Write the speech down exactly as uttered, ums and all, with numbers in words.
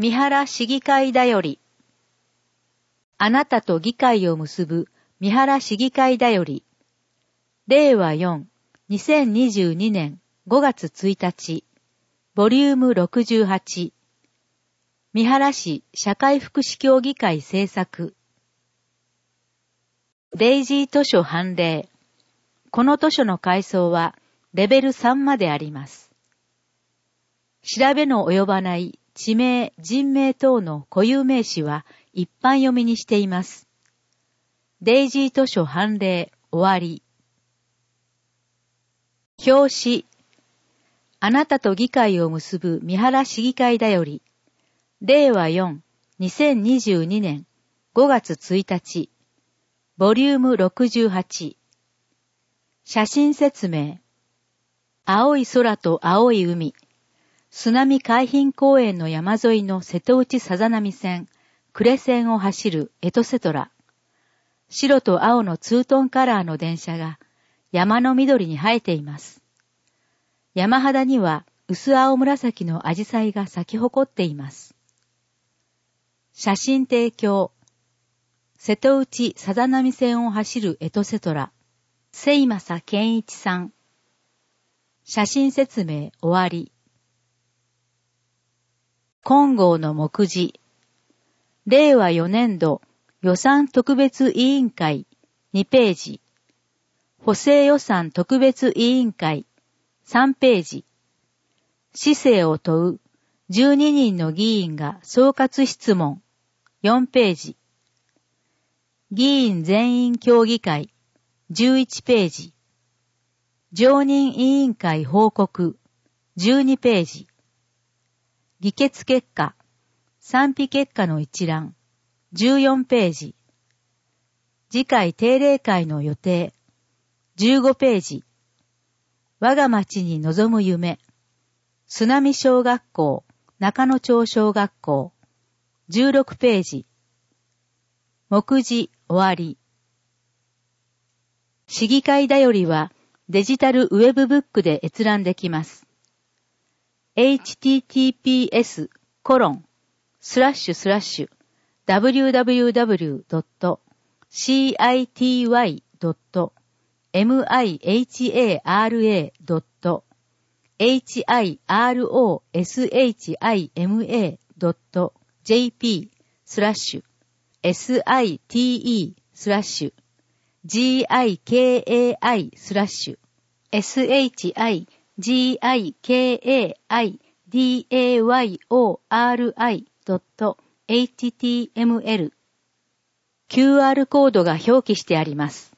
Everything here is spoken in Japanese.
三原市議会だより。あなたと議会を結ぶ三原市議会だより。れいわよん、にせんにじゅうにねんごがつついたち、ボリュームろくじゅうはち。三原市社会福祉協議会制作。デイジー図書判例。この図書の階層はレベルさんまであります。調べの及ばない地名、人名等の固有名詞は一般読みにしています。デイジー図書判例終わり。表紙。あなたと議会を結ぶ三原市議会だより。れいわよん、にせんにじゅうにねんごがつついたち。ボリュームろくじゅうはち。写真説明。青い空と青い海。須波海浜公園の山沿いの瀬戸内さざ波線、呉線を走るエトセトラ。白と青のツートンカラーの電車が山の緑に生えています。山肌には薄青紫のアジサイが咲き誇っています。写真提供。瀬戸内さざ波線を走るエトセトラ。末政健一さん。写真説明終わり。金剛の目次。れいわよねんど予算特別委員会にページ。補正予算特別委員会さんページ。市政を問うじゅうににんの議員が総括質問よんページ。議員全員協議会じゅういちページ。常任委員会報告じゅうにページ。議決結果、賛否結果の一覧じゅうよんページ。次回定例会の予定じゅうごページ。我が町に望む夢、須波小学校、中野町小学校じゅうろくページ。目次終わり。市議会だよりはデジタルウェブブックで閲覧できます。エイチティーティーピーエスコロンスラッシュスラッシュダブリューダブリューダブリュードットシーアイティーワイドットエムアイエイチエーアールエードットエイチアイアールオーエスエイチアイエムエードットジェーピースラッシュエスアイティーイースラッシュジーアイケーエーアイスラッシュエスエイチアイジーアイケーエーアイディーエーワイオーアールアイドットエイチティーエムエル キューアール コードが表記してあります。